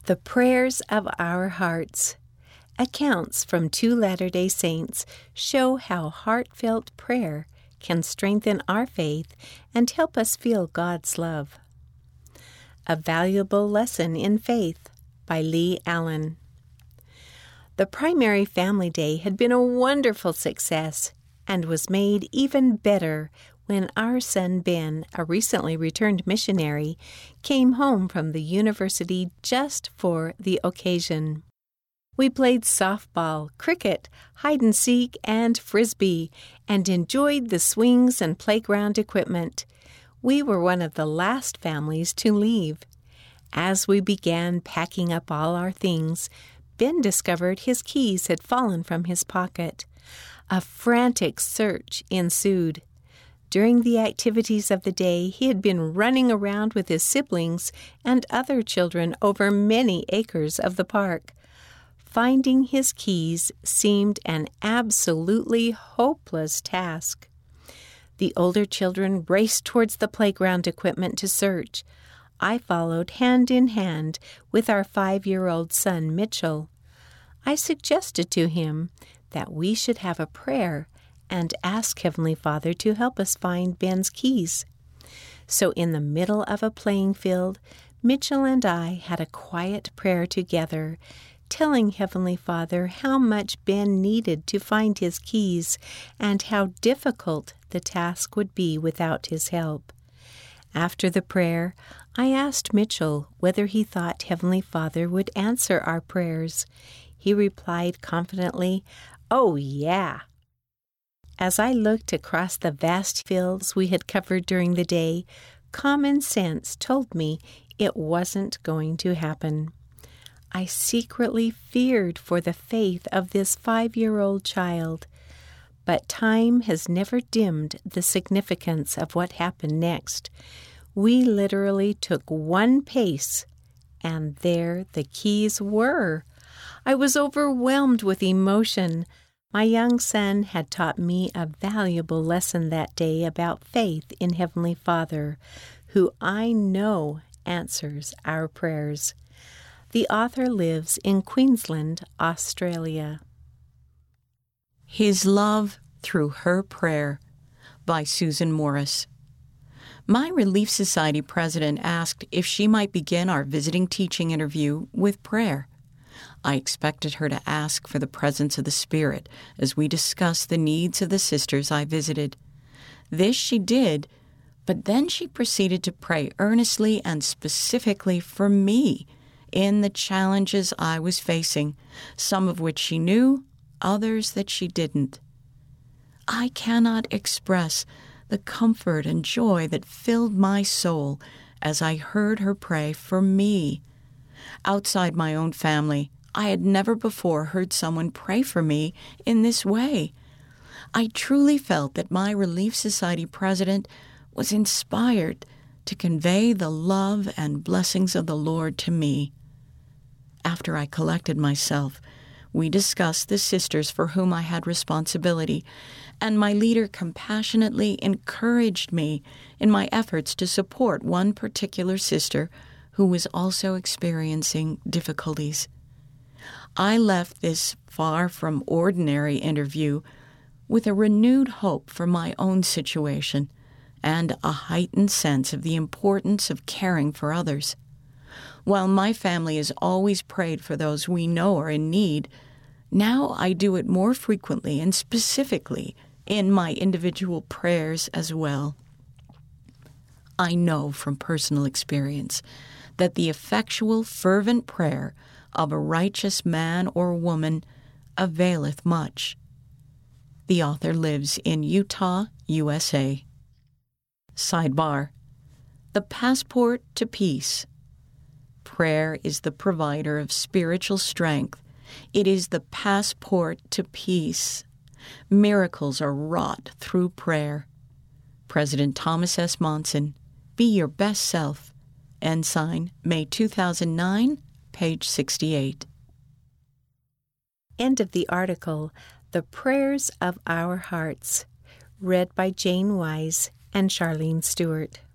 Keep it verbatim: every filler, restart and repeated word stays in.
The prayers of our hearts. Accounts from two Latter-day Saints show how heartfelt prayer can strengthen our faith and help us feel God's love. A Valuable Lesson in Faith by Lee Allen. The Primary Family Day had been a wonderful success and was made even better when our son Ben, a recently returned missionary, came home from the university just for the occasion. We played softball, cricket, hide-and-seek, and frisbee, and enjoyed the swings and playground equipment. We were one of the last families to leave. As we began packing up all our things, Ben discovered his keys had fallen from his pocket. A frantic search ensued. During the activities of the day, he had been running around with his siblings and other children over many acres of the park. Finding his keys seemed an absolutely hopeless task. The older children raced towards the playground equipment to search. I followed hand in hand with our five-year-old son, Mitchell. I suggested to him that we should have a prayer and ask Heavenly Father to help us find Ben's keys. So in the middle of a playing field, Mitchell and I had a quiet prayer together, telling Heavenly Father how much Ben needed to find his keys and how difficult the task would be without his help. After the prayer, I asked Mitchell whether he thought Heavenly Father would answer our prayers. He replied confidently, "Oh, yeah." As I looked across the vast fields we had covered during the day, common sense told me it wasn't going to happen. I secretly feared for the faith of this five-year-old child, but time has never dimmed the significance of what happened next. We literally took one pace, and there the keys were. I was overwhelmed with emotion. My young son had taught me a valuable lesson that day about faith in Heavenly Father, who I know answers our prayers. The author lives in Queensland, Australia. His Love Through Her Prayer by Susan Morris. My Relief Society president asked if she might begin our visiting teaching interview with prayer. I expected her to ask for the presence of the Spirit as we discussed the needs of the sisters I visited. This she did, but then she proceeded to pray earnestly and specifically for me in the challenges I was facing, some of which she knew, others that she didn't. I cannot express the comfort and joy that filled my soul as I heard her pray for me. Outside my own family, I had never before heard someone pray for me in this way. I truly felt that my Relief Society president was inspired to convey the love and blessings of the Lord to me. After I collected myself, we discussed the sisters for whom I had responsibility, and my leader compassionately encouraged me in my efforts to support one particular sister who was also experiencing difficulties. I left this far from ordinary interview with a renewed hope for my own situation and a heightened sense of the importance of caring for others. While my family has always prayed for those we know are in need, now I do it more frequently and specifically in my individual prayers as well. I know from personal experience that the effectual, fervent prayer of a righteous man or woman availeth much. The author lives in Utah, U S A. Sidebar: The passport to peace. Prayer is the provider of spiritual strength. It is the passport to peace. Miracles are wrought through prayer. President Thomas S. Monson, Be Your Best Self. Ensign, May two thousand nine, page sixty-eight. End of the article, The Prayers of Our Hearts, read by Jane Wise and Charlene Stewart.